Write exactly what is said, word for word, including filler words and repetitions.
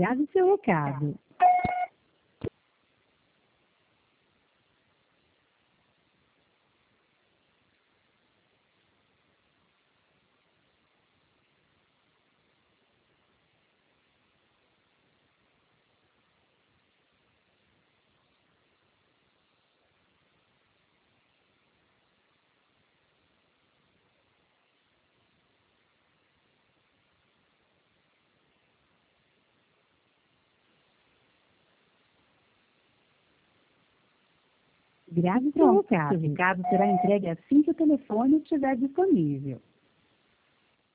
Grave seu recado. Grave seu Pronto, recado. seu recado será entregue assim que o telefone estiver disponível.